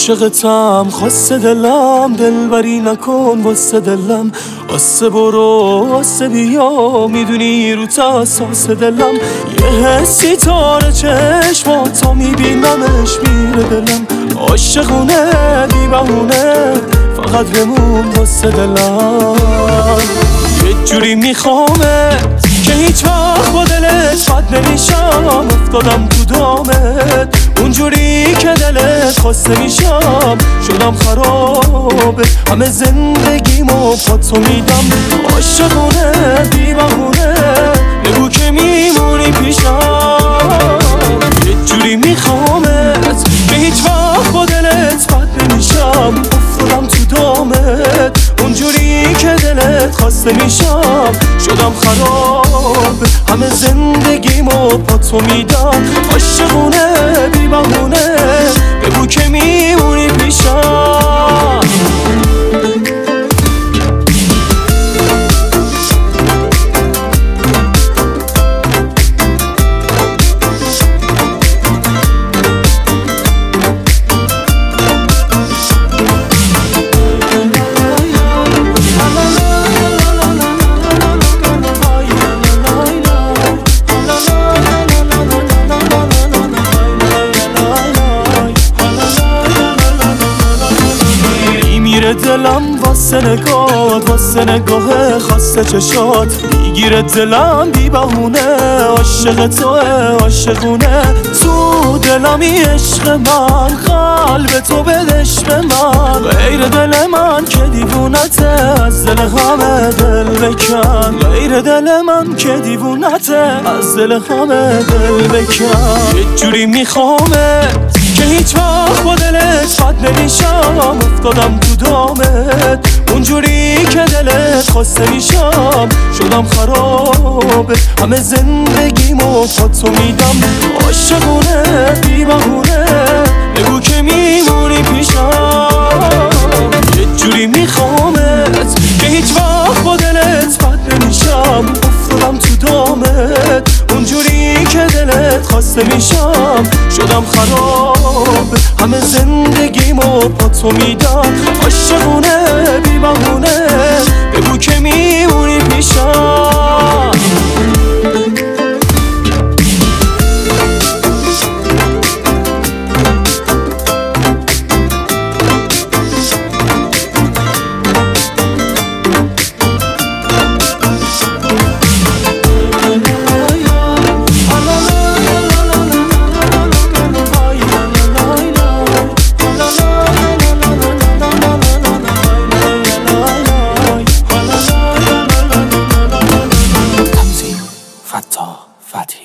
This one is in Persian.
عاشقتم خاصه دلم، دلبری نکن واسه دلم، آسه برو آسه بیا، میدونی رو اساس دلم، یه حسی تاره چشماتا میبینمش میره دلم، عاشقونه بی بهونه فقط بمون واسه دلم، یه جوری میخوامت که هیچ وقت با دلت بد نمیشم، افتادم تو دامت اونجوری که دلت خواسته میشم، شدم خرابه همه زندگیمو پا تو میدم، عاشقونه بی بهونه بگو که میمونی پیشم، یه جوری میخوامت که هیچ وقت با دلت بد نمیشم، افتادم تو دامت اونجوری که دلت خواسته میشم، شدم خراب همه زندگیمو با تو میدم، عاشقونه بی بهونه بگو که میمونی پیشم. دلم واسه نگات، واسه نگاه خاصه چشات، میگیره دلم بی بهونه، عاشق توه عاشقونه، تو دلمی عشق من، قلب تو بدش به من، غیر دل من که دیوونته، از دل همه دل بکن، غیر دل من که دیوونته، از دل همه دل بکن، یه جوری میخوامت که هیچ وقت با دلت بد نمیشم، افتادم تو دامت اونجوری که دلت خواسته میشم، شدم خرابه همه زندگیمو با تو میدم، عاشقونه بی بهونه بگو که میمونی پیشم، یه جوری میخوامت که هیچ وقت با دلت بد نمیشم، افتادم تو دامت اونجوری که دلت خواسته میشم، شدم خراب همه زندگیمو با تو میدم، عاشقونه بی بهونه بگو که میمونی پیشم. فتاح فتحی